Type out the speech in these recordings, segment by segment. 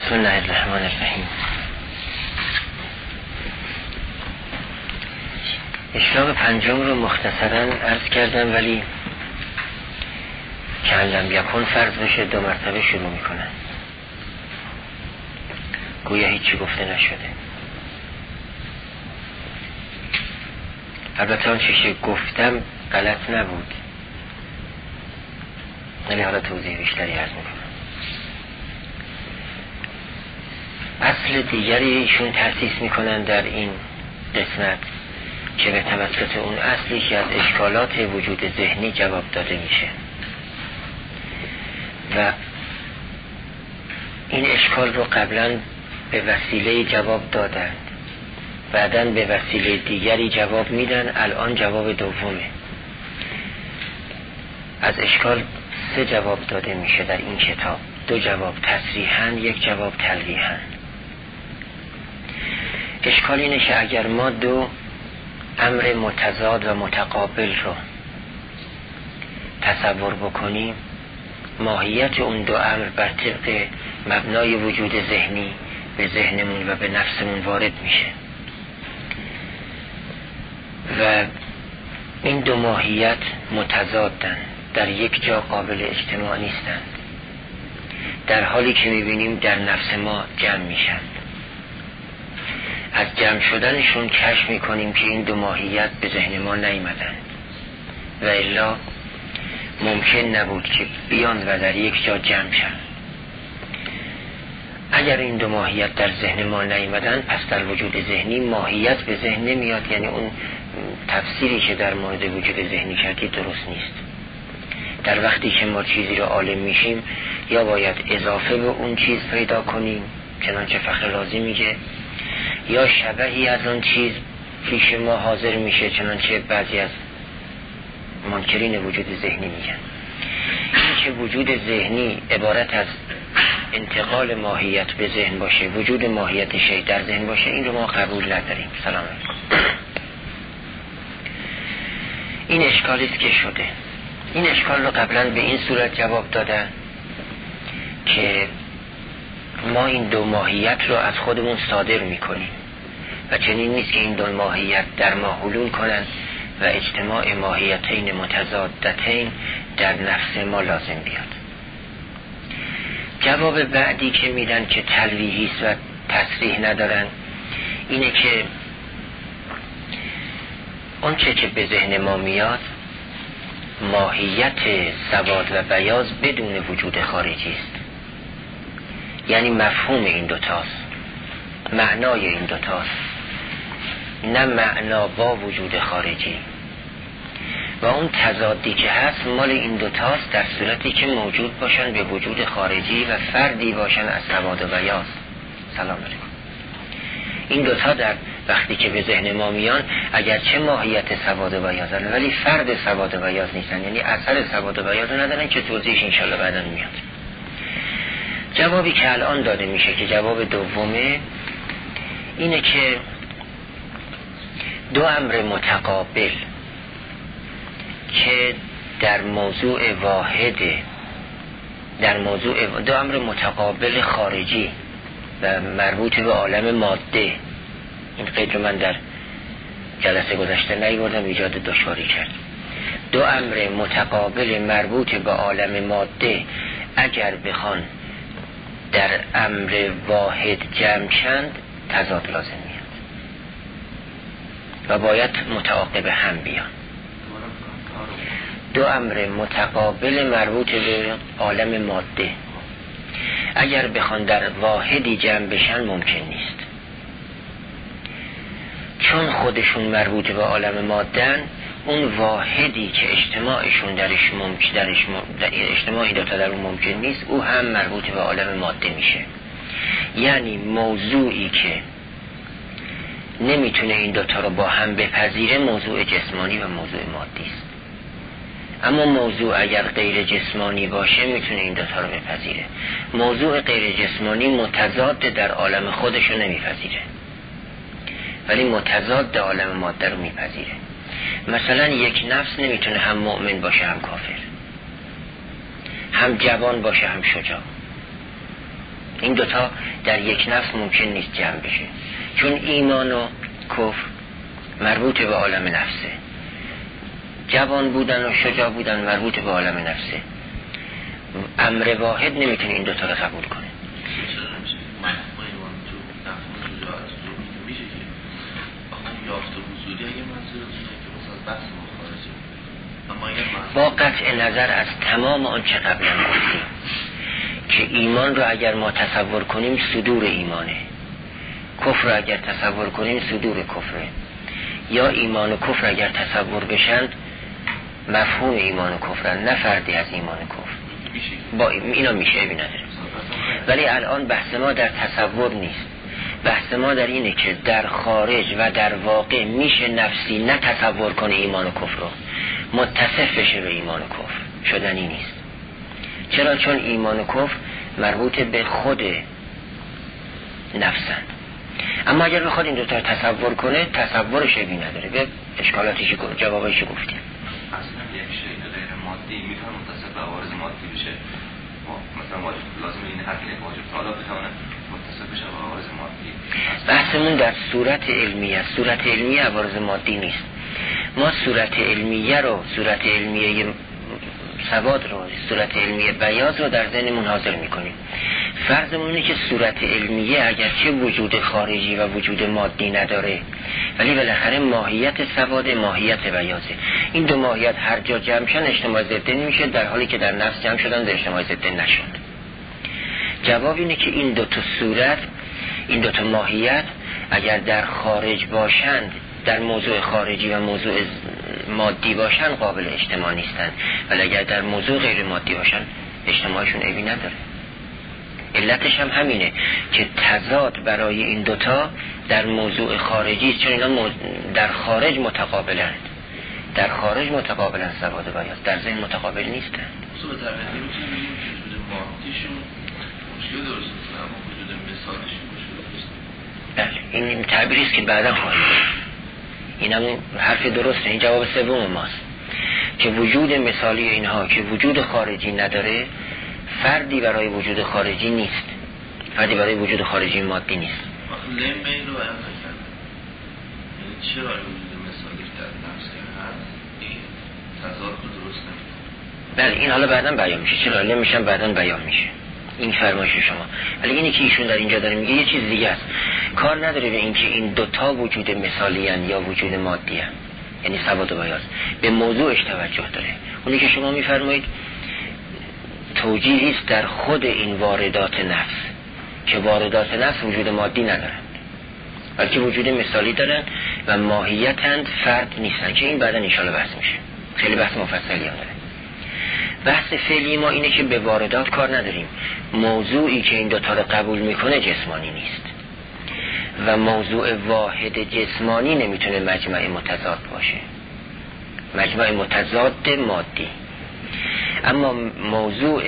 بسم الله الرحمن الرحیم. اشراق پنجم رو مختصراً عرض کردم، ولی که لم یکن فرض بشه 2 مرتبه شروع میکنن، گویا هیچی گفته نشده. البته آن چیزی گفتم غلط نبود، ولی حالا توضیح بیشتری عرض میکنم. اصل دیگری ایشون تأسیس میکنن در این قسمت که به توسط اون اصلی که از اشکالات وجود ذهنی جواب داده میشه و این اشکال رو قبلا به وسیله جواب دادن، بعداً به وسیله دیگری جواب میدن، الان جواب دومه. از اشکال 3 جواب داده میشه در این کتاب، 2 جواب تصریحاً، 1 جواب تلویحاً. اشکال اینه که اگر ما 2 امر متضاد و متقابل رو تصور بکنیم، ماهیت اون 2 امر بر طبق مبنای وجود ذهنی به ذهنمون و به نفسمون وارد میشه و این 2 ماهیت متضادن، در یک جا قابل اجتماع نیستن، در حالی که میبینیم در نفس ما جمع میشن. از جمع شدنشون کشف میکنیم که این 2 ماهیت به ذهن ما نیامدن و الا ممکن نبود که بیان و در یک جا جمع شن. اگر این 2 ماهیت در ذهن ما نیامدن، پس در وجود ذهنی ماهیت به ذهن نمیاد، یعنی اون تفسیری که در مورد وجود ذهنی کردی درست نیست. در وقتی که ما چیزی رو عالم میشیم، یا باید اضافه به اون چیز پیدا کنیم چنانچه فخر رازی میگه، یا شبهی از اون چیز پیش ما حاضر میشه چنانچه بعضی از منکرین وجود ذهنی میگن. این که وجود ذهنی عبارت از انتقال ماهیت به ذهن باشه، وجود ماهیت شیء در ذهن باشه، این رو ما قبول نداریم. سلام علیکم. این اشکالی است که شده. این اشکال رو قبلا به این صورت جواب دادن که ما این 2 ماهیت رو از خودمون صادر میکنیم و چنین نیست که این 2 ماهیت در ما حلول کنن و اجتماع ماهیتین متضادتین در نفس ما لازم بیاد. جواب بعدی که میدن که تلویحی است و تصریح ندارن اینه که اون چه که به ذهن ما میاد ماهیت سواد و بیاض بدون وجود خارجی است، یعنی مفهوم این 2 تاست، معنای این 2 تاست، نه معنا با وجود خارجی. و اون تضادی که هست مال این 2 تاست در صورتی که موجود باشن به وجود خارجی و فردی باشن از سواد و بیاض. سلام علیکم. این 2 تا در وقتی که به ذهن ما میان اگرچه ماهیت سواد و بیاضن، ولی فرد سواد و بیاض نیستن، یعنی اثر سواد و بیاض ندارن که توضیحش انشالله بعدا میاد. جوابی که الان داده میشه که جواب دومه اینه که 2 امر متقابل که در موضوع واحده، در موضوع 2 امر متقابل خارجی و مربوط به عالم ماده، این قید رو من در جلسه گذشته نیاوردم، ایجاد دشواری کرد. 2 امر متقابل مربوط به عالم ماده اگر بخوان در امر واحد جمع شند تضاد لازم میاد و باید متعاقب هم بیان. 2 امر متقابل مربوط به عالم ماده اگر بخوان در واحدی جمع بشن ممکن نیست، چون خودشون مربوط به عالم ماده‌ن. اون واحدی که اجتماعشون درش اجتماعی 2 تا در اون ممکن نیست، او هم مربوط به عالم ماده میشه. یعنی موضوعی که نمیتونه این 2 تا رو با هم بپذیره موضوع جسمانی و موضوع مادی است. اما موضوع اگر غیر جسمانی باشه میتونه این 2 تا رو بپذیره. موضوع غیر جسمانی متضاد در عالم خودش رو نمیپذیره، ولی متضاد عالم ماده رو میپذیره. مثلا یک نفس نمیتونه هم مؤمن باشه هم کافر، هم جوان باشه هم شجاع. این دوتا در یک نفس ممکن نیست جمع بشه، چون ایمان و کفر مربوط به عالم نفسه، جوان بودن و شجاع بودن مربوط به عالم نفسه. امر واحد نمیتونه این دوتا رو قبول کنه. با قطع نظر از تمام آنچه قبلا گفتیم که ایمان رو اگر ما تصور کنیم صدور ایمانه، کفر رو اگر تصور کنیم صدور کفره، یا ایمان و کفر اگر تصور بشن مفهوم ایمان و کفرن، نه فردی از ایمان و کفر. با اینا میشه ابی نداره. ولی الان بحث ما در تصور نیست، بحث ما در اینه که در خارج و در واقع میشه نفسی نه تصور کنه ایمان و کفر رو، متصف بشه به ایمان و کفر، شدنی نیست. چرا؟ چون ایمان و کفر مربوط به خود نفسن. اما اگر بخواد این دوتا تصور کنه تصورش ابی نداره. به اشکالاتش جوابش گفتیم. اصلا یک شیء غیر مادی میتونه متصف به عوارض مادی بشه، مثلا لازم این هر که واجب تعالی بتونه متصف بشه به عوارض مادی. بحثمون در صورت علمیه، صورت علمیه عوارض مادی نیست. ما صورت علمیه رو، صورت علمیه سواد رو، صورت علمیه بیاض رو در ذهنمون حاضر میکنیم. فرضمون اینه که صورت علمیه اگرچه وجود خارجی و وجود مادی نداره ولی بالاخره ماهیت سواد، ماهیت بیاضه. این دو ماهیت هر جا جمع شن اجتماع ضده نمیشه، در حالی که در نفس جمع شدن در اجتماع ضده نشد. جواب اینه که این دو تا صورت، این دو تا ماهیت اگر در خارج باشند، در موضوع خارجی و موضوع مادی باشن قابل اجتماع نیستن، ولی اگر در موضوع غیر مادی باشن اجتماعشون عیبی نداره. علتش هم همینه که تضاد برای این دوتا در موضوع خارجی است، چون اینا در خارج متقابلن، در خارج متقابلن سواد و بیاض، در ذهن متقابل نیستن. اصلا به طبیعت میتونیم بگیم که وجود مادیشون مشکل درست نیست، اما وجود مثالیشون مشکل درست نیست. این تعبیری است که بعدا خواهیم اینم حرف درسته. این جواب سوم ماست که وجود مثالی اینها که وجود خارجی نداره، فردی برای وجود خارجی نیست، فردی برای وجود خارجی مادی نیست. لم این رو بیان نکرد، یعنی چرا وجود مثالی در نفس هست این تضاد رو درست نمی‌کنه؟ بله این حالا بعداً بیان میشه، چرا لم میشن بعداً بیان میشه، این فرمایش شما. ولی اینی که ایشون در اینجا داره میگه یه چیز دیگه است، کار نداره به اینکه این دوتا وجود مثالی ان یا وجود مادی ان، یعنی سواد و بیاض، به موضوعش توجه داره. اونی که شما میفرمایید توجیهی است در خود این واردات نفس، که واردات نفس وجود مادی ندارن بلکه وجود مثالی دارن و ماهیتند، فرد نیستن، که این بعدا ان شاء الله بحث میشه، خیلی بحث مفصلی هم داره. بحث فعلی ما اینه که به واردات کار نداریم، موضوعی که این دوتا رو قبول میکنه جسمانی نیست و موضوع واحد جسمانی نمیتونه مجمع متضاد باشه، مجمع متضاد مادی. اما موضوع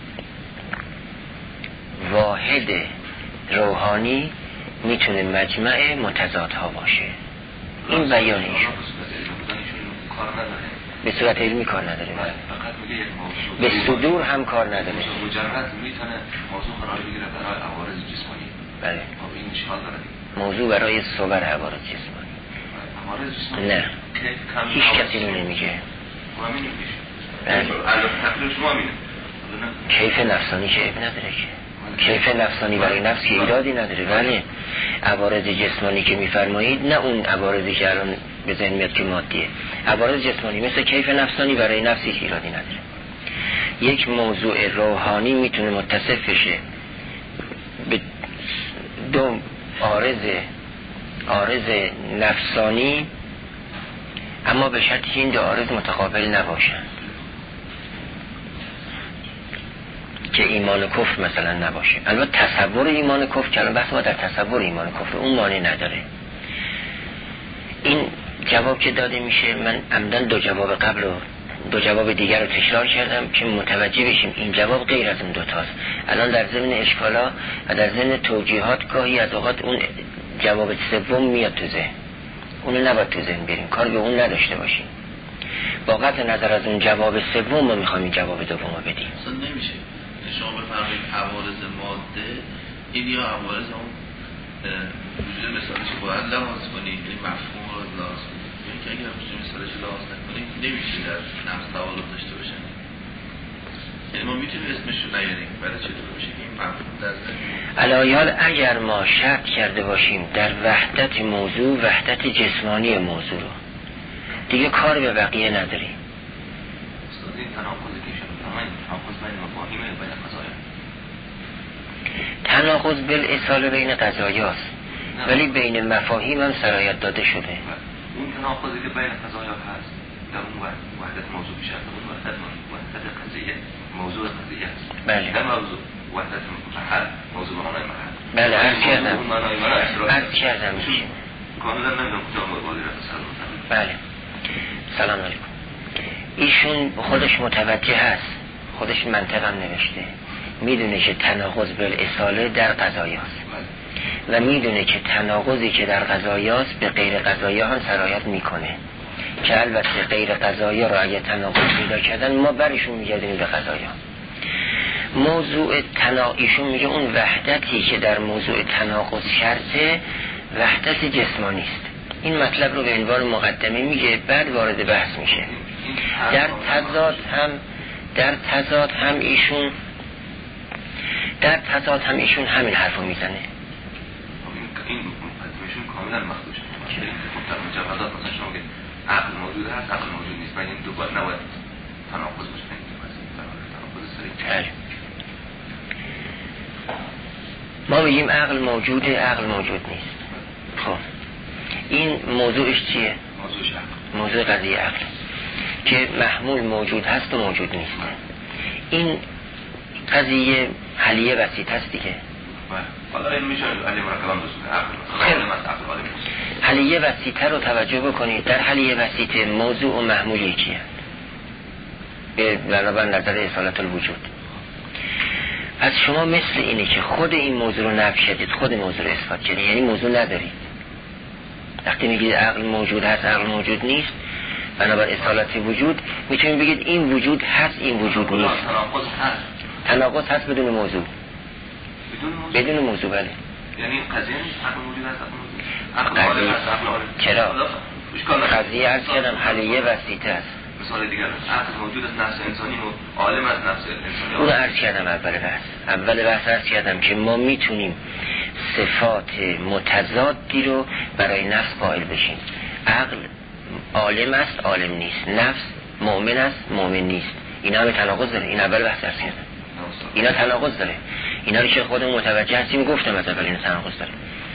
واحد روحانی میتونه مجمع متضادها باشه. این بیانش به صورت علمی کار نداره، به صدور هم کار نداره، مجرد میتونه موضوع قرار بگیره برای عوارض جسمانی. بله این اشکال داره، موضوع برای صور عوارض جسمانی. عوارض جسمانی نه هیچ کسی رو نمیگه. کیف نفسانی که عیب نداره، که کیف نفسانی برای نفس که ایرادی نداره. ولی عوارض جسمانی که میفرمایید نه اون عوارضی که الان به ذهن میاد که مادیه، عوارض جسمانی مثل کیف نفسانی برای نفسی که ایرادی نداره. یک موضوع روحانی میتونه متصف بشه به دو عارض نفسانی، اما به شرطی که این دو عارض متقابل نباشن، که ایمان و کفر مثلا نباشه. البته تصور ایمان و کفر، که الان بحث ما در تصور ایمان و کفر، اون معنی نداره. این جواب که داده میشه، من عمدن دو جواب قبل و دو جواب دیگر رو تکرار کردم که متوجه بشیم این جواب غیر از اون دوتاست. الان در ضمن اشکالا و در ضمن توجیهات گاهی از اوقات اون جواب سوم میاد تو ذهن، اونو نباید تو ذهن بریم، کار به اون نداشته باشیم. با قطع نظر از اون جواب سوم ما میخوایم این جواب دوم رو بدیم. اصلا نمیشه شما بفرمایید عوارض ماده این یا عوارض اون وجود مثالش باید لحاظ کنیم، این مفهوم رو لحاظ کنیم، یعنی که اگر وجود مثالش لحاظ نکنیم نمیشه در نفس تعارض داشته باشن. یعنی ما میتونیم اسمش رو نیاریم برای چطور بشه که این مفهوم در علایال اگر ما شرط کرده باشیم در وحدت موضوع، وحدت جسمانی موضوع رو، دیگه کار به بقیه نداریم. استاد این تناقضی که شما فرمایید تناقض بین مفاهیم و بین قضایا، تناقض بالاصاله بین قضایاست ولی بین مفاهیم هم سرایت داده شده. اون تناقضی که بین قضایا هست در اون وحدت موضوع میشه، اون وحدت قضیه موضوع قضیه است. بله. در موضوع وحدت محل موضوع معنای محل. بله عرض کردم میشه. کاملا نمیدونم کجا موضوعی را تصور کنم. بله. سلام علیکم. ایشون خودش متوجه هست، خودش منطقم نوشته، میدونه که تناقض بالاصاله در قضایاست و میدونه که تناقضی که در قضایاست به غیر قضایا هم سرایت میکنه، که البته غیر قضایا را اگه تناقض پیدا کردن ما برشون میگردیم به قضایا. موضوع ایشون میگه اون وحدتی که در موضوع تناقض شرطه وحدت جسمانی است. این مطلب رو به عنوان مقدمه میگه، بعد وارد بحث میشه. در تضاد هم ایشون همین حرفو میزنه. این مقدمهشون کاملا مخدوشه. مجردات مثلا شما بگید عقل موجود هست، عقل موجود نیست، این دو باید نباید تناقض باشه. تناقض سریع. ما بگیم عقل موجوده، عقل موجود نیست. خب این موضوعش چیه؟ موضوع قضیه عقل که محمول موجود هست و موجود نیست. این قضیه حلیه وسیط هست دیگه. حالا این میشه حلیه مرکبان عقل. حلیه وسیطه رو توجه بکنید. در حلیه وسیطه موضوع و محمول یکیه به بنابر نظر اصالت الوجود. از شما مثل اینه که خود این موضوع رو نفی کردید، خود موضوع رو اثبات کردید، یعنی موضوع ندارید. وقتی میگید عقل موجود هست، عقل موجود نیست، بنابر اصالت وجود میتونید بگید این وجود هست، این وجود نیست. تناقض هست بدون موضوع. بدون موضوع بله. یعنی قضیه نیست عقل موجود هست، عقل موجود هست، عقل موجود هست. چرا؟ قضیه عرض کردم حلیه وسیطه است. مثال دیگر عقل موجود است، نفس انسانی و عالم از نفس انسانی. اون عرض کردم اول بحث عرض کردم که ما میتونیم صفات متضادی رو برای نفس قائل بشیم. عقل عالم است، عالم نیست. نفس مؤمن است، مؤمن نیست. اینا هم تناقض داره. این اول بحث عرض کردم. اینا تناقض داره. اینا رو که خودمون متوجه هستیم گفتم از اول اینا تناقض داره.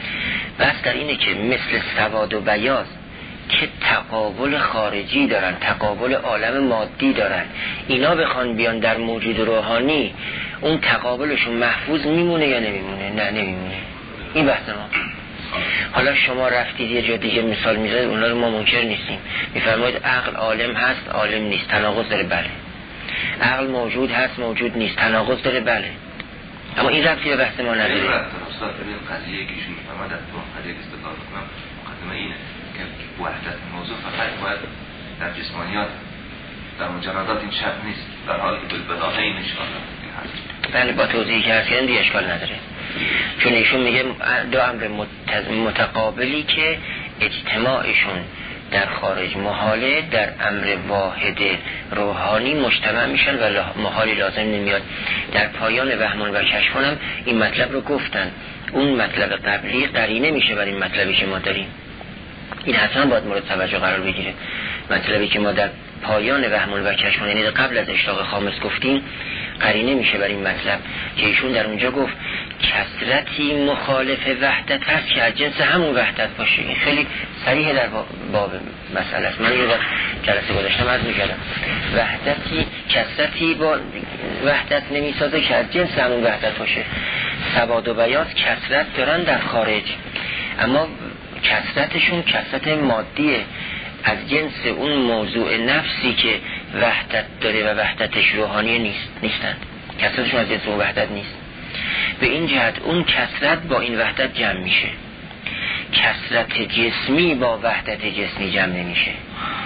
بس در اینه که مثل سواد و بیاض که تقابل خارجی دارن، تقابل عالم مادی دارن، اینا بخوان بیان در موجود روحانی اون تقابلشون محفوظ میمونه یا نمیمونه؟ نه نمیمونه. این بحث ما. حالا شما رفتید یه جا دیگه مثال میزنید، اونا رو ما منکر نیستیم. میفرمایید عقل عالم هست، عالم نیست. تناقض داره بله. عقل موجود هست، موجود نیست. تناقض داره بله. اما این ربطی به بحث ما نداره. استاد ببین قضیه که ایشون میفرماد در تو قضیه که استدلال میکنم مقدمه اینه که وحدت موضوع فقط باید در جسمانیات، در مجردات این شرط نیست، در حالی که بالبداهه این اشکال هست. بله با توضیحی که هست کردن دیگه اشکال نداره، چون ایشون میگه دو امر متقابلی که اجتماعشون در خارج محاله، در امر واحد روحانی مجتمع میشن و محالی لازم نمیاد. در پایان وهمان و کشفانم این مطلب رو گفتن. اون مطلب قبلی قرینه میشه بر این مطلبی که ما داریم. این حتما باید مورد توجه قرار بگیره. مطلبی که ما در پایان وهمان و کشفان یعنی قبل از اشتاق خامس گفتیم قرینه میشه بر این مطلب که ایشون در اونجا گفت کثرتی مخالف وحدت هست که از جنس همون وحدت باشه. این خیلی صریح در باب مسئله است. من یه وقت جلسه گذاشتم عرض می‌کردم وحدتی کثرتی با وحدت نمیسازه که از جنس همون وحدت باشه. سواد و بیاض کثرت دارن در خارج، اما کثرتشون کثرت مادیه، از جنس اون موضوع نفسی که وحدت داره و وحدتش روحانی نیستند. کثرتشون از جنس اون وحدت نیست. به این جهت اون کثرت با این وحدت جمع میشه. کثرت جسمی با وحدت جسمی جمع نمیشه.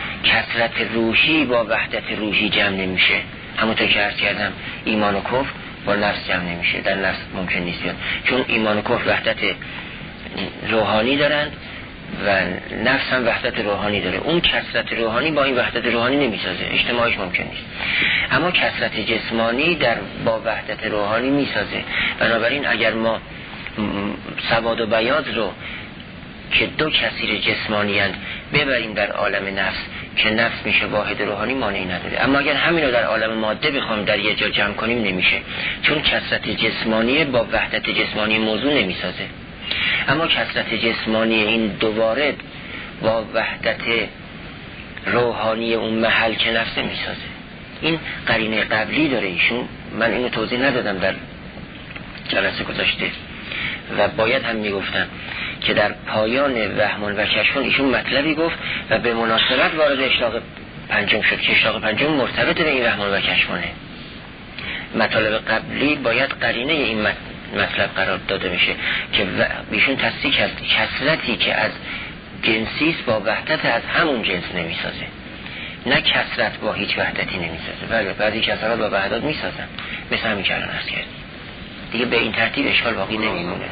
کثرت روحی با وحدت روحی جمع نمیشه. همونطور که عرض کردم ایمان و کفر با نفس جمع نمیشه، در نفس ممکن نیست بیاد، چون ایمان و کفر وحدت روحانی دارن و نفس هم وحدت روحانی داره. اون کثرت روحانی با این وحدت روحانی نمیسازه، اجتماعش ممکن نیست. اما کثرت جسمانی با وحدت روحانی میسازه. بنابراین اگر ما سواد و بیاض رو که دو کثیر جسمانی اند ببریم در عالم نفس که نفس میشه واحد روحانی، مانعی نداره. اما اگر همین رو در عالم ماده بخوایم در یه جا جمع کنیم نمیشه، چون کثرت جسمانی با وحدت جسمانی موضوع نمیسازه. اما کثرت جسمانی این دو وارد با وحدت روحانی اون محل که نفسه میسازه. این قرینه قبلی داره ایشون، من اینو توضیح ندادم در جلسه گذاشته و باید هم میگفتم که در پایان وهمان و کشفون ایشون مطلبی گفت و به مناسبت وارد اشراق پنجم شد که اشراق پنجم مرتبط به این وهمان و کشفونه. مطالب قبلی باید قرینه این مطلب قرار داده بشه که ایشون تصدیق کرد کثرتی که از جنسیست با وحدت از همون جنس نمیسازه، نه کثرت با هیچ وحدتی نمیسازه. بله بعضی کثرات با وحدت میسازن، مثل همین که الان عرض کردیم دیگه. به این ترتیب اشکال باقی نمیمونه.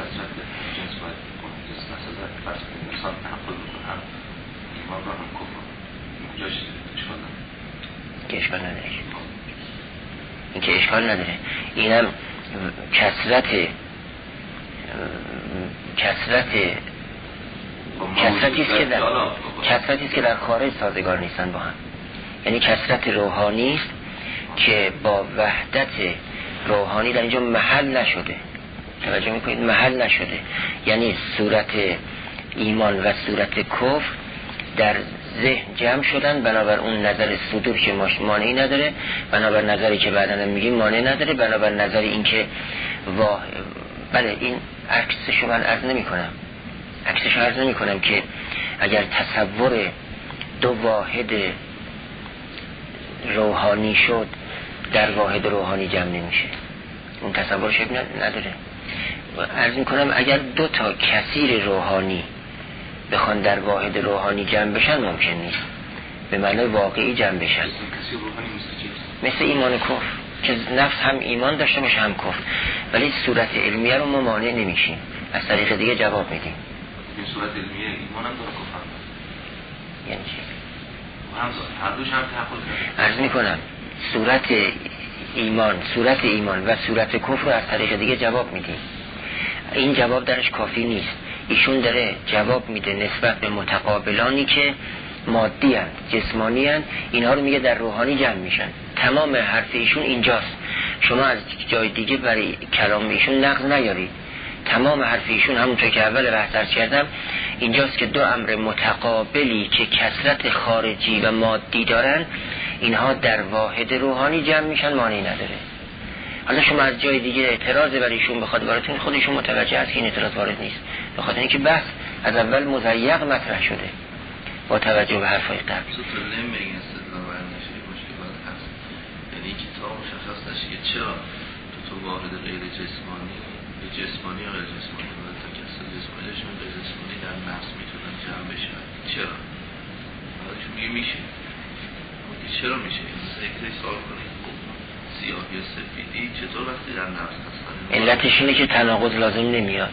که اشکال نداره، این که اشکال نداره. اینم کثرتی است که در خارج سازگار نیستن با هم. یعنی کثرت روحانی است که با وحدت روحانی در اینجا محل نشده. توجه میکنید؟ محل نشده. یعنی صورت ایمان و صورت کفر در ذهن جمع شدن، بنابر اون نظر صدور که مانعی نداره، بنابر نظری که بعداً میگیم مانع نداره، بنابر نظر این که بله این عکسشو من عرض نمی کنم که اگر تصور دو واحد روحانی شد در واحد روحانی جمع نمیشه، اون تصور شکل نداره. عرض میکنم اگر دو تا کثیر روحانی بخوان در واحد روحانی جمع بشن ممکن نیست، به معنی واقعی جمع بشن. مثل ایمان و کفر که نفس هم ایمان داشته باشه هم کفر، ولی صورت علمیه رو ما مانع نمیشیم، از طریق دیگه جواب میدیم. این صورت علمیه ایمان هم داره کفر هم داره. یعنی چی؟ هر دوش هم تحقیل عرض میکنم صورت ایمان و صورت کفر رو از طریق دیگه جواب میدیم. این جواب درش کافی نیست. ایشون داره جواب میده نسبت به متقابلانی که مادی هستند، جسمانی هستند، اینها رو میگه در روحانی جمع میشن. تمام حرف ایشون اینجاست، شما از جای دیگه برای کلام ایشون نقض نیارید. تمام حرف ایشون همونطور که اول بحث کردم اینجاست که دو امر متقابلی که کثرت خارجی و مادی دارن، اینها در واحد روحانی جمع میشن، مانعی نداره. حالا شما از جای دیگه اعتراض بر ایشون بخواد واردتون، خودشون متوجه است که این اعتراض وارد نیست، به خاطر اینکه بحث از اول مضیق مطرح شده با توجه به حرفای قبل. یعنی کتاب مشخص نشه که چرا تو واحد غیر جسمانی جسمانی و غیر جسمانی و تا کسر جسمانیشون غیر جسمانی در نفس میتونن جمع بشن. چرا؟ حالشون میشه چرا میشه؟ مثلا یک سوال کنید سیاهی و سفیدی چطور وقتی در نفس هستن؟ علتش اینه که تناقض لازم نمیاد،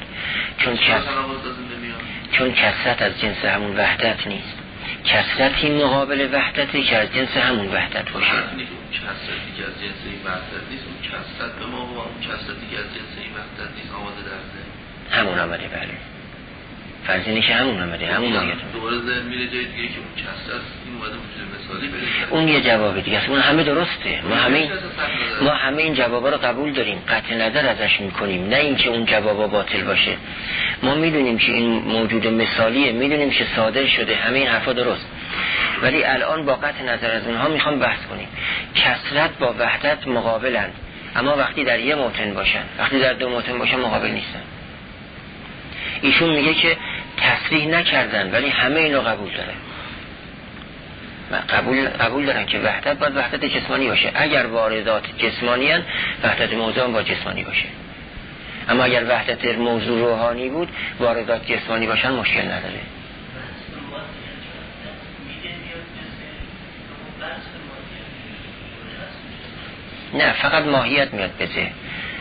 چون کثرت از جنس همون وحدت نیست. کثرتی مقابل وحدتی که از جنس همون وحدت باشه. کثرتی که از جنس این وحدت نیست، اون کثرت به ما و اون کثرتی که از جنس این وحدت نیست آماده در ذهن همون آمده. بله فرض اینه که همون آمده، همون ماهیت دوباره ذهن میره جای دیگه که اون کثرت این اومده وجود مثالی بره، اون یه جواب دیگه است. اون همه درسته، ما همه این جوابا رو قبول داریم، قطع نظر ازش میکنیم، نه اینکه اون جوابا باطل باشه. ما میدونیم که این موجود مثالیه، میدونیم که صادر شده، همه این حرفا درست، ولی الان با قطع نظر از اونها میخوام بحث کنیم. کثرت با وحدت مقابلن، اما وقتی در یه موطن باشن، وقتی در دو موطن باشن مقابل نیستن. ایشون میگه که تصریح نکردن ولی همه اینو قبول دارن. قبول دارن که وحدت باید وحدت جسمانی باشه. اگر واردات جسمانی هن وحدت موضوع با جسمانی باشه، اما اگر وحدت موضوع روحانی بود واردات جسمانی باشن مشکل نداره. نه فقط ماهیت میاد بده،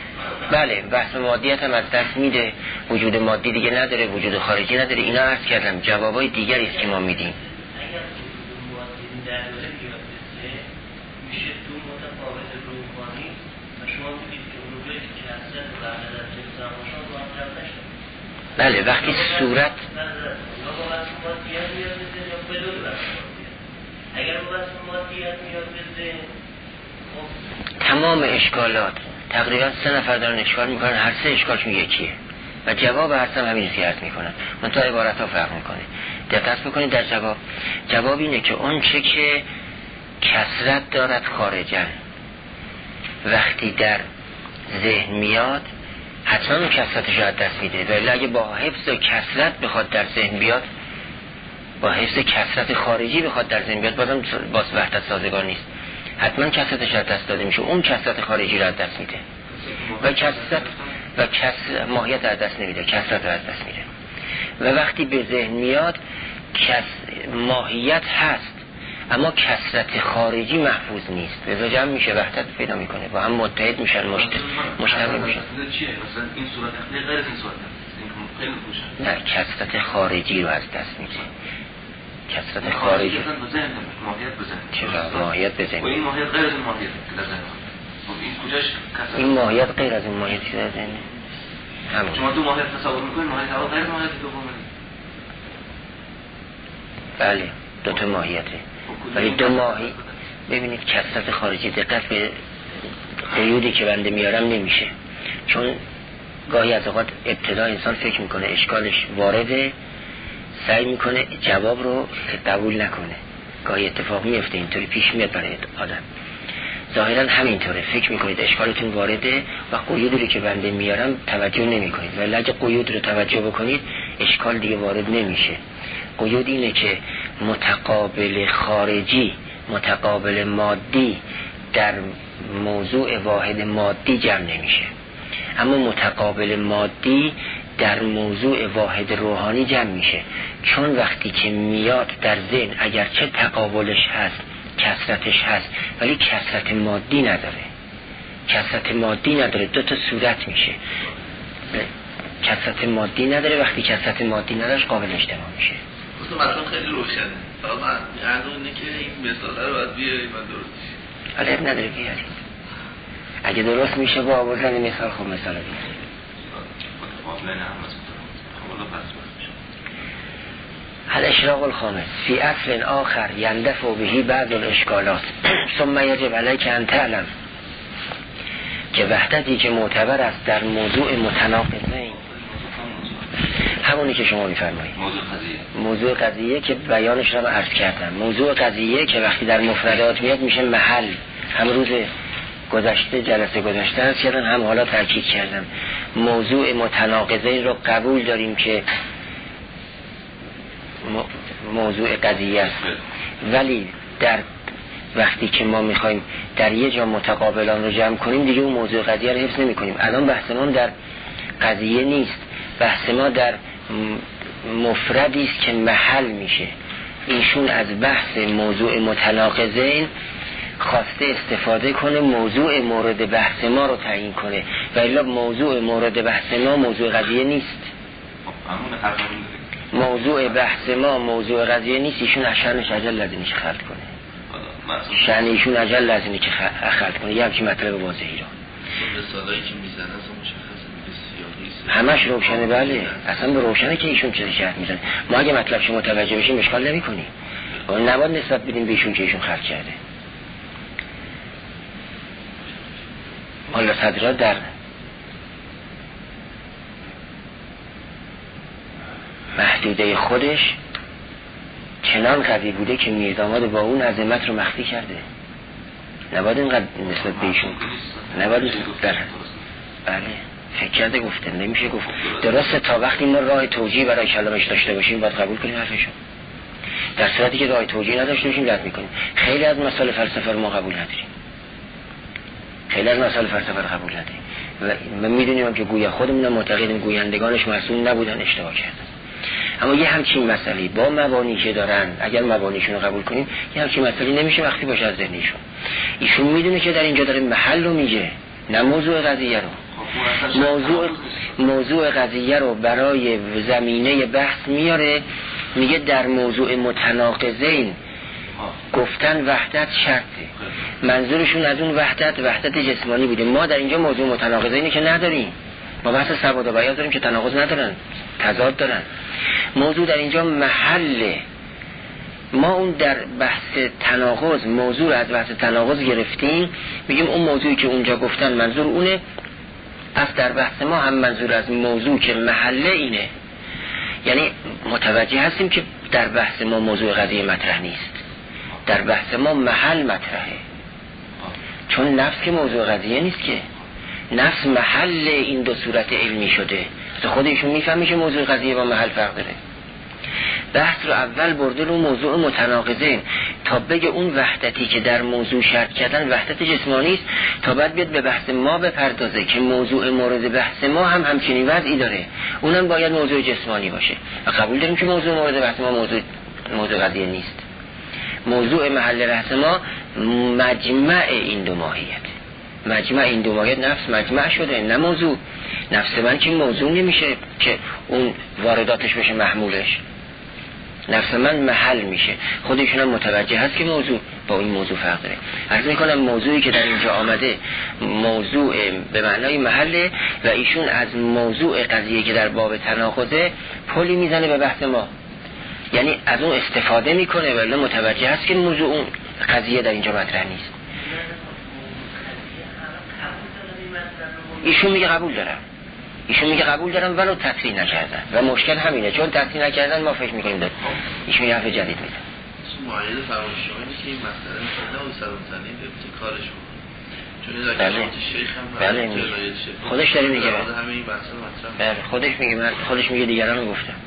بله بحث مادیت هم از دست میده، وجود مادی دیگه نداره، وجود خارجی نداره. اینا عرض کردم جوابای دیگری است که ما میدیم. بله وقتی صورت تمام اشکالات تقریبا 3 نفر دارن اشکال میکنن، هر 3 اشکالشون یکیه و جواب هر 3 همین است که عرض میکنن، منتها عبارت ها فرق میکنه. دقت بکنید در جواب اینه که اون چه که کثرت دارد خارجن وقتی در ذهن میاد حتما اون کثرتش از دست میده، ولی اگه با حفظ و کثرت بخواد در ذهن بیاد، با حفظ کثرت خارجی بخواد در ذهن بیاد، بازم باز وحدت سازگار نیست، حتما کثرتش از دست داده میشه، اون کثرت خارجی رو از دست میده و کثرت ماهیت از دست نمیده، کثرت رو از دست میده. و وقتی به ذهن میاد ماهیت هست اما کثرت خارجی محفوظ نیست، لذا جمع میشه، وحدت پیدا میکنه، با هم متحد میشن، مشترک میشن. این صورت غیر از این صورت خیلی خوشن. نه کثرت خارجی رو از دست میده، کثرت خارجی ماهیت بزن. چرا ماهیت بزن؟ این ماهیت غیر از این ماهیت که در ذهن. این کجاش کثرت؟ این ماهیت غیر از این ماهیتی که در ذهن. همون. شما 2 ماهیت تصور میکنید، ماهیت اول غیر ماهیت دومه. بله 2 تا ماهیته، ولی 2 ماهی. ببینید کثرت خارجی دقت به قیودی که بنده میارم نمیشه، چون گاهی از اوقات ابتدا انسان فکر میکنه اشکالش وارده، سعی میکنه جواب رو قبول نکنه، گاهی اتفاق میفته، اینطوری پیش میاد برای آدم. ظاهرا همینطوره، فکر میکنید اشکالتون وارده و قیودی رو که بنده میارم توجه نمیکنید، ولی اگه قیود رو توجه بکنید اشکال دیگه وارد نمیشه. قیود اینه که متقابل خارجی، متقابل مادی در موضوع واحد مادی جمع نمیشه، اما متقابل مادی در موضوع واحد روحانی جمع میشه، چون وقتی که میاد در ذهن اگرچه تقابلش هست، کثرتش هست، ولی کثرت مادی نداره، کثرت مادی نداره، 2 تا صورت میشه، کثرت مادی نداره، وقتی کثرت مادی ندارش قابل اجتماع میشه. مثلا خیلی روشنه، فقط من اینه که این مثاله رو باید بیاریم و درست علیه نداره بیاریم، اگه درست میشه با آوردن مثال خوب مثال بیاریم. الاشراق الخامس فی اصل آخر یندفع بهی بعض الاشکالات ثم یجب علیک ان تعلم که وحدتی که معتبر است در موضوع متناقضین، همونی که شما میفرمایید، موضوع قضیه که بیانش رو عرض کردم، موضوع قضیه که وقتی در مفردات میاد میشه محل، هم روز گذشته جلسه گذشته هست کردن، هم حالا تاکید کردم، موضوع متناقضین رو قبول داریم که موضوع قضیه است، ولی در وقتی که ما میخوایم در یه جا متقابلان رو جمع کنیم دیگه اون موضوع قضیه رو حفظ نمی کنیم. الان بحث ما در قضیه نیست، بحث ما در مفردی است که محل میشه. ایشون از بحث موضوع متناقضین خواسته استفاده کنه موضوع مورد بحث ما رو تعیین کنه، و الا موضوع مورد بحث ما موضوع قضیه نیست. موضوع بحث ما موضوع قضیه نیست، ایشون شأنش عجل لازمه که خلط کنه، شأن ایشون عجل لازمه که خلط کنه، یه همچین مطلب واضحی رو مثالایی که میزنه همش روشنه. بله اصلا به روشنه که ایشون چه شرط میزنه. ما اگه مطلب شما متوجه بشیم اشکال نمی کنیم، نباید نسبت بدیم به ایشون که ایشون خلط کرده. حالا صدرا در محدوده خودش چنان قوی بوده که میرداماد با اون عظمت رو مخفی کرده، نباید اینقدر نسبت به ایشون نباید در بله فکر کرده گفته نمیشه گفت. درسته تا وقتی ما راه توجیه برای کلامش داشته باشیم باید قبول کنیم حرفشو، در صورتی که راه توجیه نداشته باشیم رد میکنیم. خیلی از مسائل فلسفه رو ما قبول نداریم، خیلی از مسائل فلسفه رو قبول نداریم و ما میدونیم که گویا خودمون معتقدیم گویندگانش معصوم نبودن، اشتباه کردن. اما یه همچین مسئله با مبانی که دارن اگر مبانیشون رو قبول کنیم یه همچین مسئله نمیشه وقتی باشه از ذهنیشون. ایشون میدونه که در اینجا داره محل رو میگه نه موضوع قضیه رو. موضوع قضیه رو برای زمینه بحث میاره، میگه در موضوع متناقضین گفتن وحدت شرطه. منظورشون از اون وحدت جسمانی بوده. ما در اینجا موضوع متناقضینی که نداریم، ما بحث سواد و بیاض داریم که تناقض ندارن، تضاد دارن. موضوع در اینجا محله. ما اون در بحث تناقض موضوع از بحث تناقض گرفتیم، میگیم اون موضوعی که اونجا گفتن منظور اونه. پس در بحث ما هم منظور از موضوع که محله اینه، یعنی متوجه هستیم که در بحث ما موضوع قضیه مطرح نیست، در بحث ما محل مطرحه. چون نفس که موضوع قضیه نیست، که نفس محل این دو صورت علمی شده. خودشون میفهمی که موضوع قضیه با محل فرق داره. بحث رو اول برده رو موضوع متناقضین تا بگه اون وحدتی که در موضوع شرط کردن وحدت جسمانی است، تا بعد بیاد به بحث ما بپردازه که موضوع مورد بحث ما هم همچنین وضعی داره، اونم باید موضوع جسمانی باشه. و قبول داریم که موضوع مورد بحث ما موضوع قضیه نیست. موضوع محل بحث ما مجمع این دو ماهیت. مجمع این دو ماهیت نفس مجمع شده، نه موضوع. نفس من که موضوع نمیشه که اون وارداتش بشه محمولش. نفس من محل میشه. خودشون هم متوجه هست که موضوع با این موضوع فرق داره. عرض میکنم موضوعی که در اینجا آمده موضوع به معنای محله و ایشون از موضوع قضیه که در باب تناقضه پلی میزنه به بحث ما، یعنی از اون استفاده میکنه ولی متوجه هست که موضوع اون قضیه در اینجا مطرح نیست. ایشون میگه قبول دارم ولو تصریح نکردن و مشکل همینه، چون تصریح نکردن ما فکر میکنیم داد ایشون یه حرف جدید میده. معاید فرمایش شما اینه که این مسئله مثلا و سرمزنی به ابتکارش بکنه، چون این شیخ هم خودش داره میگه، همین بحث مطرح خودش میگه دیگران رو گفتم.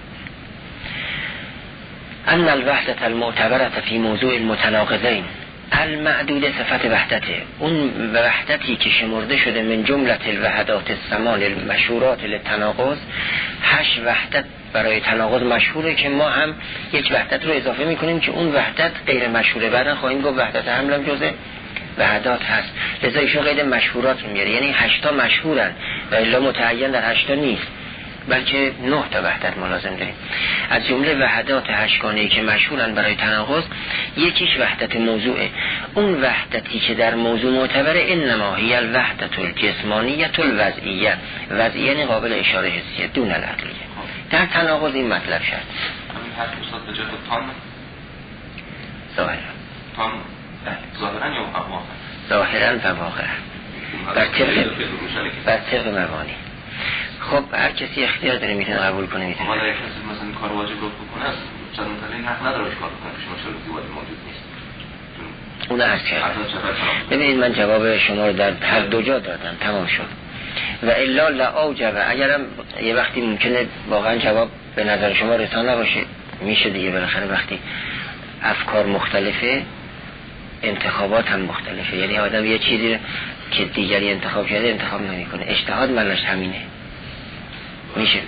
ان الوحدة المعتبرة فی موضوع المتناقضین المعدود صفت وحدته، اون وحدتی که شمرده شده من جملت الوحدات الثمان المشهورات للتناقض، 8 وحدت برای تناقض مشهوره که ما هم یک وحدت رو اضافه میکنیم که اون وحدت غیر مشهوره. بعدا خواهیم گفت وحدت حمل هم جزء وحدات هست، لذا ایشون قید مشهورات رو میاره، یعنی 8 مشهورن و الا متعین در 8 نیست، بلکه 9 تا وحدت ما لازم داریم. از جمله وحدات 8 گانه‌ای که مشهورن برای تناقض، یکیش وحدت موضوعه. اون وحدتی که در موضوع معتبره انما هی الوحدت الجسمانیه الوضعیه، وضعیه یعنی قابل اشاره حسیه دون العقلیه. در تناقض این مطلب شد. همین حرف استاد به جای تام ظاهرا یا واقعا؟ ظاهرا و واقعا بر طبق مبانی. خب هر کسی اختیار داره، میتونه قبول کنه، میتونه. حالا یک کسی مثلا کار واجب رو بکنه، چون مثلا این حق نداره کار بکنه که شما شروطی واجب موجود نیست. اون عرض کردم. ببینید من جواب شما رو در هر دو جا دادم، تمام شد. و الا لاوجب، اگرم یه وقتی ممکنه واقعا جواب به نظر شما رسا نباشه، میشه دیگه بالاخره وقتی افکار مختلفه انتخابات هم مختلفه، یعنی آدم یه چیزی که دیگری انتخاب کرده انتخاب نمیکنه، اجتهاد معناش همینه. میشه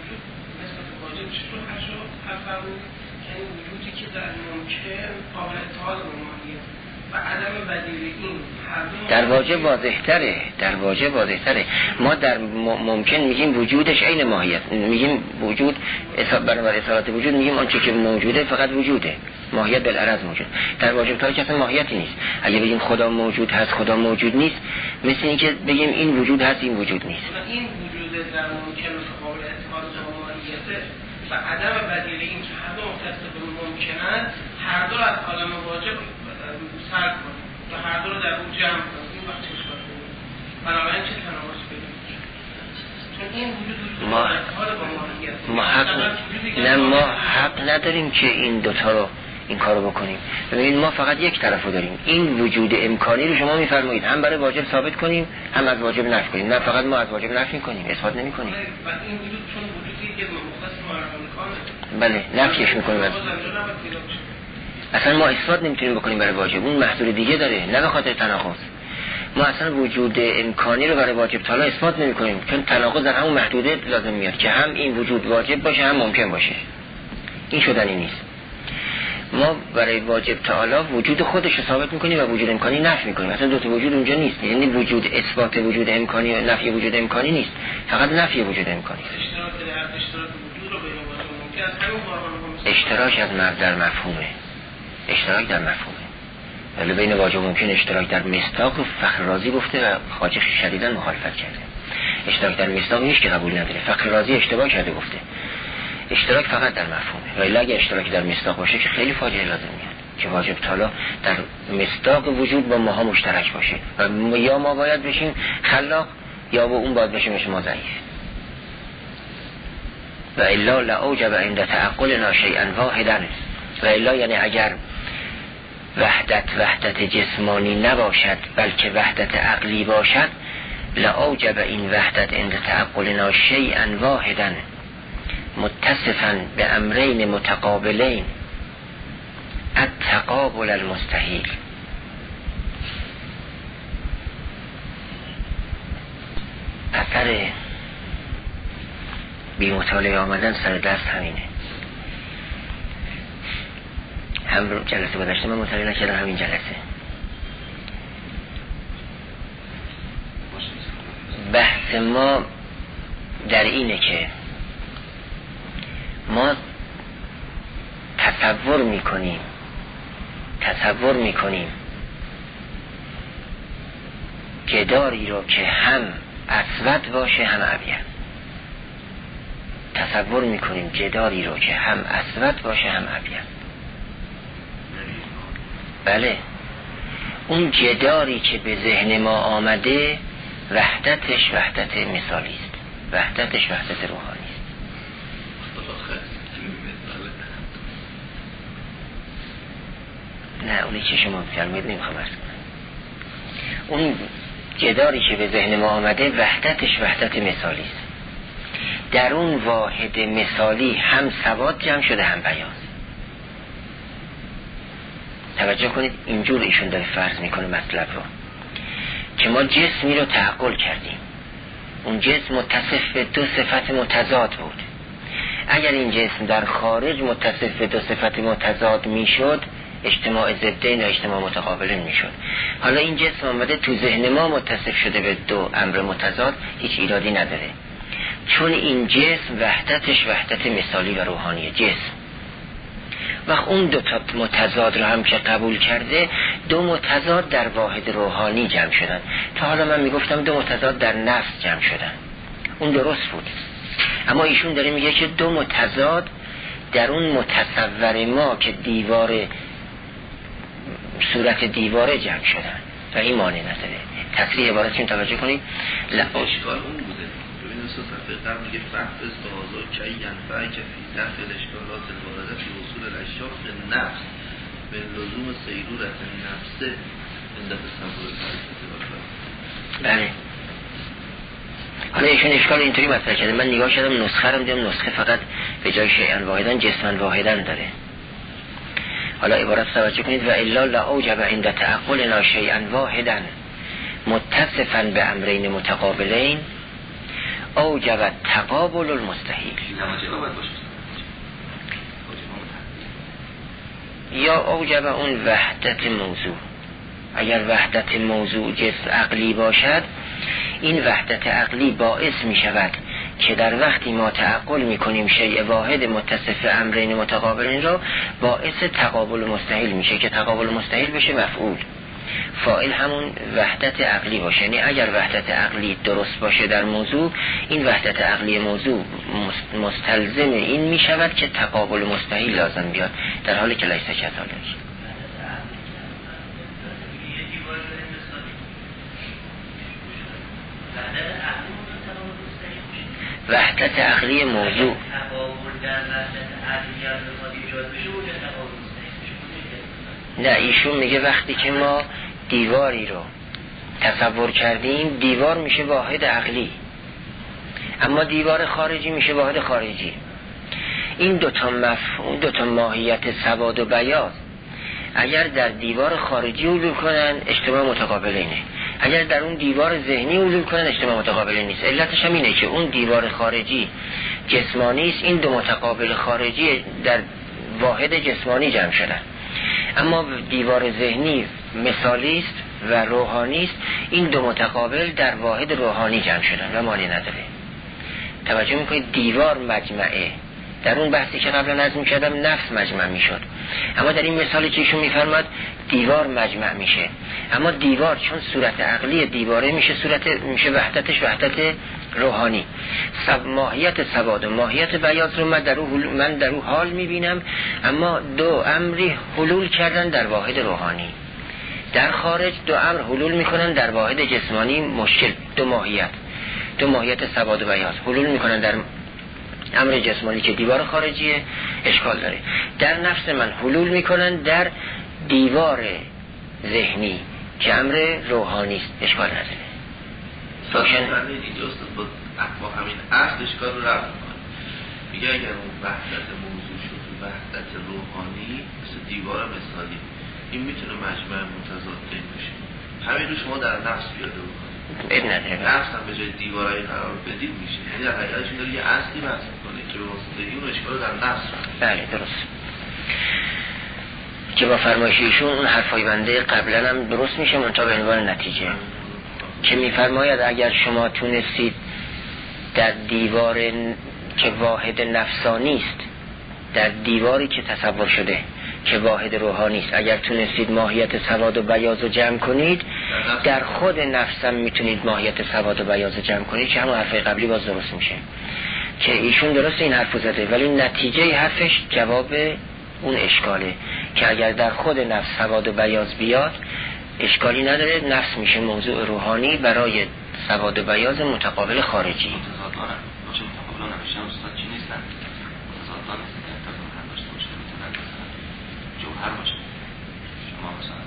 در واجب واضح‌تره. ما در ممکن میگیم وجودش عین ماهیت، میگیم وجود برابر اصالت وجود، میگیم آنچه که موجوده فقط وجوده، ماهیت بالعرض موجود. در واجب تا که اصلا ماهیتی نیست. اگه بگیم خدا موجود هست خدا موجود نیست، مثل این که بگیم این وجود هست این وجود نیست. این وجود در ممکن قابل اعتماد ماهیته و عدم بدیل این که هر دو متصل ممکنن، هر دو از عالم واجب سر کنن و هر دو رو در اون جمع کنن. این وقت چیز کنن بنابراین چه تناقض پیدا میشه؟ چون این وجود ما حق نداریم که این دوتا رو این کارو بکنیم. ببینید ما فقط یک طرفو داریم، این وجود امکانی رو شما میفرمایید هم برای واجب ثابت کنیم هم از واجب نفی کنیم. نه فقط ما از واجب نفی کنیم، اثبات نمی‌کنیم. و این وجود چون وجودی که مختص معرفانه، بله نفیش می‌کنیم. اصلا ما اثبات نمیتونیم بکنیم برای واجب، اون محصول دیگه داره، نه به خاطر تناقض. ما اصلا وجود امکانی رو برای واجب تعالی اثبات نمی‌کنیم، چون تناقض در همون محدوده لازم میاد که هم این وجود واجب باشه هم ممکن باشه. این شدنی نیست. ما برای واجب تعالی وجود خودش رو ثابت میکنیم و وجود امکانی نفی میکنیم. اصلا دو تا وجود اونجا نیست، یعنی وجود اثبات وجود امکانی و نفی وجود امکانی نیست، فقط نفی وجود امکانی. اشتراک از در مفهومه، اشتراک در مفهومه. ولی بین واجب ممکن اشتراک در مصداق رو فخر رازی گفته و خواجه شدیداً مخالفت کرده. اشتراک در مصداق نیست که قبول نداره، فخر رازی اشتباه کرده گفته اشتراک فقط در مفهومه. ولی اگه اشتراک در مصداق باشه که خیلی فاجعه لازم میاد که واجب تعالی در مصداق وجود با ماها مشترک باشه و یا ما باید بشیم خلاق یا با اون باید بشیم ما ضعیف. و الا لاوجب عند تعقلنا شیئا واحدا. و الا یعنی اگر وحدت جسمانی نباشد بلکه وحدت عقلی باشد، لاوجب این وحدت عند تعقلنا شیئا واحدا متصفا به امرین متقابلین التقابل المستحیل. اثر بی مطالعه آمدن سر دست همینه. هم جلسه گذشته من مطالعه نکردم، همین جلسه بحث ما در اینه که ما تصور میکنیم جداری رو که هم اسود باشه هم ابین. تصور میکنیم جداری رو که هم اسود باشه هم ابین. بله، اون جداری که به ذهن ما آمده وحدتش وحدت مثالی است، وحدتش وحدت روحانی است. نه اونی که شما بفرمایید نمیخوام عرض کنم. اون جداری که به ذهن ما آمده وحدتش وحدت مثالی است. در اون واحد مثالی هم سواد جمع شده هم بیاض. توجه کنید اینجور ایشون داره فرض میکنه مطلب رو که ما جسمی رو تعقل کردیم، اون جسم متصف به دو صفت متضاد بود. اگر این جسم در خارج متصف به دو صفت متضاد میشد اجتماع ضدین و اجتماع متقابلین میشد. حالا این جسم آمده تو ذهن ما متصف شده به دو امر متضاد، هیچ ایرادی نداره، چون این جسم وحدتش وحدت مثالی و روحانیه. جسم وقت اون دو تا متضاد رو هم که قبول کرده، دو متضاد در واحد روحانی جمع شدن. تا حالا من میگفتم دو متضاد در نفس جمع شدن، اون درست بود، اما ایشون داره میگه که دو متضاد در اون متصور ما که دیوار صورت دیواره جمع شدن و این معنی نداره. تصریح عبارتشون توجه کنید. اشکال اون بوده. ببینید استاد صفحه قبل میگه فحفظ بازو کی ینفعی که فی دفع الاشکالات الوارده فی اصول الاشیاء به نفس به لزوم سیرورت نفسه اندف تصور فلسفه. بله. حالا ایشون اشکال اینطوری مطرح کرده، من نگاه کردم نسخه رو دیدم نسخه فقط به جای شیئا واحدا جسما واحدا داره. حالا عبارت توجه کنید. و الا لاوجب عند تعقلنا شیئا واحدا متصفا به امرین متقابلین اوجب تقابل المستحیل. یا اوجب اون وحدت موضوع. اگر وحدت موضوع جسم عقلی باشد، این وحدت عقلی باعث می شود که در وقتی ما تعقل می کنیم شیء واحد متصف امرین متقابلین را، باعث تقابل مستحیل میشه که تقابل مستحیل بشه مفعول، فاعل همون وحدت عقلی باشه. یعنی اگر وحدت عقلی درست باشه در موضوع، این وحدت عقلی موضوع مستلزم این می شود که تقابل مستحیل لازم بیاد، در حالی که لیس کذالک. وحدت عقلی موضوع نه، ایشون میگه وقتی که ما دیواری رو تصور کردیم، دیوار میشه واحد عقلی، اما دیوار خارجی میشه واحد خارجی. این دوتا مفهوم، دوتا ماهیت سواد و بیاض اگر در دیوار خارجی حلول کنن اجتماع متقابلینه، اگر در اون دیوار ذهنی حلول کنن اجتماع متقابلین نیست. علتش هم اینه که اون دیوار خارجی جسمانی است، این دو متقابل خارجی در واحد جسمانی جمع شدن. اما دیوار ذهنی مثالی است و روحانی است. این دو متقابل در واحد روحانی جمع شدن و معنی نداره. توجه میکنید دیوار مجمعه، در اون بحثی که قبلا نظم کردم نفس مجمع میشد، اما در این مثالی که ایشون میفرماد دیوار مجمع میشه، اما دیوار چون صورت عقلی دیواره میشه وحدتش وحدت روحانی. ماهیت سواد و ماهیت بیاض رو من در او حال میبینم، اما دو امری حلول کردن در واحد روحانی. در خارج دو امر حلول میکنن در واحد جسمانی مشکل. دو ماهیت سواد و بیاض حلول میکنن در امر جسمانی که دیوار خارجیه، اشکال داره. در نفس من حلول میکنن در دیوار ذهنی که امر روحانی است، اشکال نداره. روشن اینجاست با همین اصل اشکال رو رفت میکنه. میگه اگر اون وحدت موضوع شد و وحدت روحانی مثل دیوار مثالی، این میتونه مجمع متضاد باشه. همین رو شما در نفس پیاده بکنید. نفس هم به جای دیوارای قرار بدید میشه. یعنی در حقیقتشون داره یه اصلی بحث میکنه که به واسطه اون اشکال در نفس رو. بله درست. که با فرمایشیشون اون حرفای بنده قبلا هم درست میشه منتها به عنوان نتیجه که میفرماید اگر شما تونستید در دیوار که واحد نفسانی است، در دیواری که تصور شده که واحد روحانی است، اگر تونستید ماهیت سواد و بیاض رو جمع کنید، در خود نفسم میتونید ماهیت سواد و بیاض رو جمع کنید، که همون حرفای قبلی باز درست میشه که ایشون درست این حرفو زده، ولی نتیجه حرفش جواب اون اشکاله که اگر در خود نفس سواد و بیاض بیاد اشکالی نداره، نفس میشه موضوع روحانی برای سواد و بیاض متقابل خارجی. جوهر باشه. شما مثلا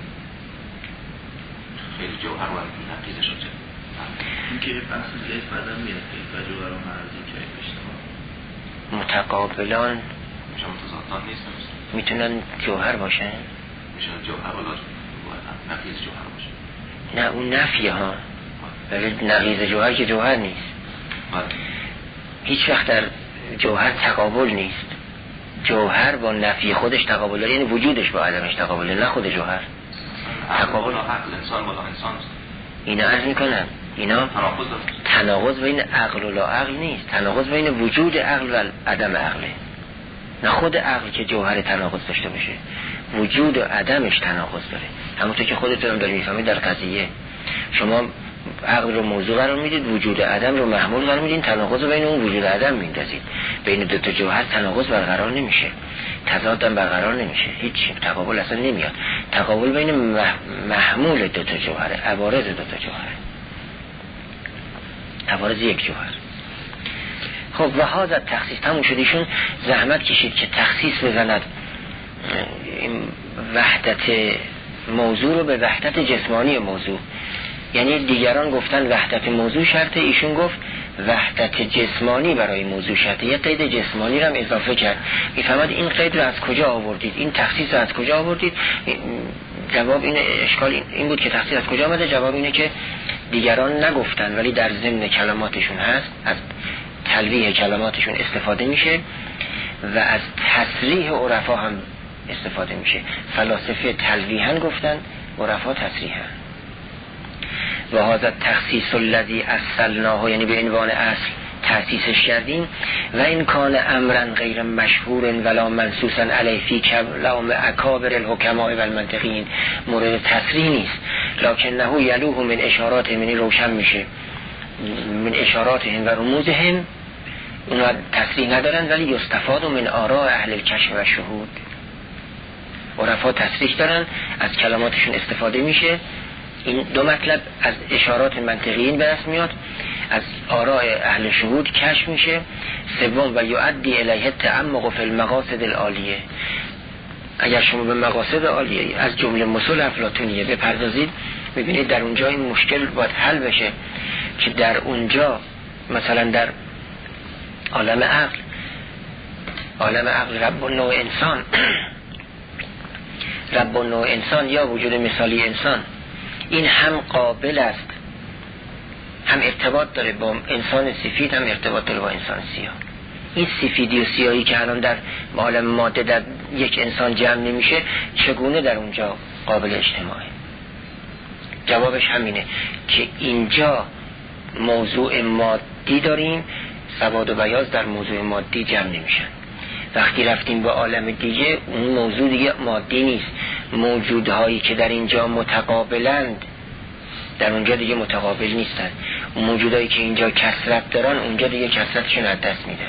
خیلی جوهر باید نقیزش رو چه این که بحث دیگه بعدم میاد که جوهر رو مرزی که بشتما متقابلان شما متضادان نیست میتونن جوهر باشن؟ میشن جوهر ولی نقیز جوهر باشه. نه اون نفیه ها، ولی نقیز جوهر که جوهر نیست. هیچ وقت در جوهر تقابل نیست. جوهر با نفی خودش تقابل داره، یعنی وجودش با عدمش تقابل داره، نه خود جوهر. تقابل انسان با انسان اینا عرض میکنم اینا تناقض بین عقل و لا عقل نیست، تناقض بین وجود عقل و عدم عقله، نه خود عقل که جوهر تناقض داشته باشه، وجود و عدمش تناقض داره. همونطور که خودتون هم دارید میفهمید در قضیه شما عقل رو موضوع قرار میدید، وجود عدم رو محمول قرار میدید، تناقض بین اون وجود عدم میندازید، بین دو تا جوهر تناقض برقرار نمیشه، تضاد هم برقرار نمیشه، هیچ تقابل اصلا نمیاد. تقابل بین محمول دو تا جوهر، عوارض دو تا جوهر، عوارض یک جوهر. خب و هذا تخصیص تموم شد. ایشون زحمت کشید که تخصیص بزند وحدت موضوع رو به وحدت جسمانی موضوع، یعنی دیگران گفتن وحدت موضوع شرطه، ایشون گفت وحدت جسمانی برای موضوع شرطه، یه قید جسمانی رو هم اضافه کرد. میفهمد این قید رو از کجا آوردید، این تخصیص رو از کجا آوردید؟ جواب این اشکال این بود که تخصیص از کجا آمده؟ جواب اینه که دیگران نگفتن ولی در ضمن کلماتشون هست، از تلویح کلماتشون استفاده میشه و از تصریح عرفا هم استفاده میشه. فلاسفه تلویحاً گفتن، عرفا تصریحاً. و هذا تخصیص الذی اصلناه، یعنی به عنوان اصل تأسیسش کردیم. و این کان امرا غیر مشهور ولا منصوصا علیه فی کلام اکابر الحکماء و المنطقین، مورد تصریح نیست، لکنه یلوه من اشارات، یعنی روشن میشه من اشاراتهم و رموزهم، اونا تصریح ندارن ولی یستفاد من آراء اهل الکشف و شهود. عرفا تصریح دارن، از کلماتشون استفاده میشه. این دو مطلب از اشارات منطقیین به دست میاد، از آراء اهل شهود کشف میشه. سوم و یؤدی الیه تعمق فی المقاصد العالیه، اگر شما به مقاصد عالیه از جمله مصول افلاطونیه بپردازید، ببینید در اونجا این مشکل باید حل بشه که در اونجا مثلا در عالم عقل رب النوع انسان رب النوع انسان یا وجود مثالی انسان، این هم قابل است، هم ارتباط داره با انسان سفید، هم ارتباط داره با انسان سیاه. این سفیدی و سیاهی که الان در عالم ماده در یک انسان جمع نمیشه چگونه در اونجا قابل اجتماعه؟ جوابش همینه که اینجا موضوع مادی داریم، سواد و بیاض در موضوع مادی جمع نمیشن. وقتی رفتیم به عالم دیگه اون موضوع دیگه مادی نیست، موجودهایی که در اینجا متقابلند در اونجا دیگه متقابل نیستن. اون موجودهایی که اینجا کثرت دارن اونجا دیگه کثرتشون از دست میدن.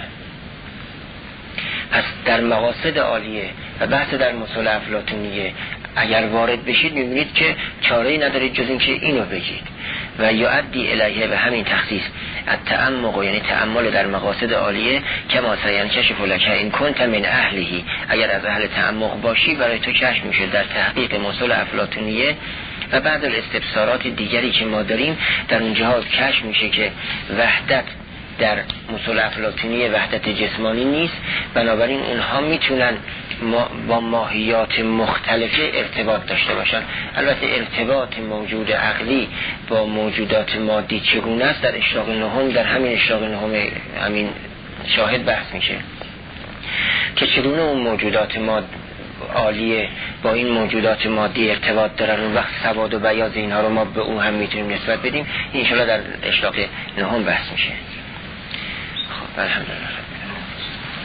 پس در مقاصد عالیه و بحث در مصالح افلاطونیه اگر وارد بشید میبینید که چاره‌ای ندارید جز این که اینو بگید و یعدی الیه به همین تخصیص التعمق، یعنی تأمل در مقاصد عالیه که ما سینکشف لک این کنت من اهلهی، اگر از اهل تعمق باشی برای تو کشف میشه در تحقیق مصالح افلاطونیه و بعد الاستبصارات دیگری که ما داریم در اونجاها کشف میشه که وحدت در مصالح افلاطونیه وحدت جسمانی نیست، بنابراین اونها میتونن با ماهیات مختلفه ارتباط داشته باشن. البته ارتباط موجود عقلی با موجودات مادی چگونه است در اشراق نهم، در همین اشراق نهم همین شاهد بحث میشه که چگونه اون موجودات عالیه با این موجودات مادی ارتباط دارن. اون وقت سواد و بیاض اینها رو ما به اون هم میتونیم نسبت بدیم. ان شاء الله در اشراق نهم بحث میشه. خب الحمدلله.